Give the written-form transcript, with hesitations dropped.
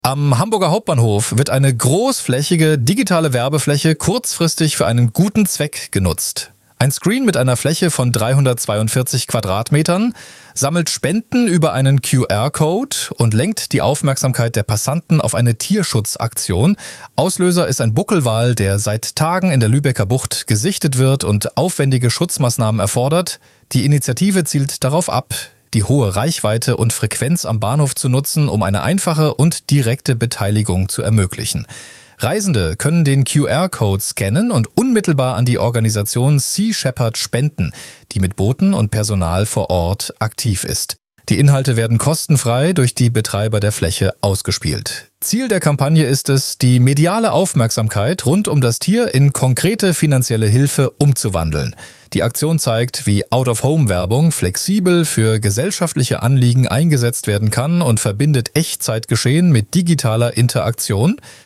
Am Hamburger Hauptbahnhof wird eine großflächige digitale Werbefläche kurzfristig für einen guten Zweck genutzt. Ein Screen mit einer Fläche von 342 Quadratmetern sammelt Spenden über einen QR-Code und lenkt die Aufmerksamkeit der Passanten auf eine Tierschutzaktion. Auslöser ist ein Buckelwal, der seit Tagen in der Lübecker Bucht gesichtet wird und aufwendige Schutzmaßnahmen erfordert. Die Initiative zielt darauf ab, die hohe Reichweite und Frequenz am Bahnhof zu nutzen, um eine einfache und direkte Beteiligung zu ermöglichen. Reisende können den QR-Code scannen und unmittelbar an die Organisation Sea Shepherd spenden, die mit Booten und Personal vor Ort aktiv ist. Die Inhalte werden kostenfrei durch die Betreiber der Fläche ausgespielt. Ziel der Kampagne ist es, die mediale Aufmerksamkeit rund um das Tier in konkrete finanzielle Hilfe umzuwandeln. Die Aktion zeigt, wie Out-of-Home-Werbung flexibel für gesellschaftliche Anliegen eingesetzt werden kann und verbindet Echtzeitgeschehen mit digitaler Interaktion.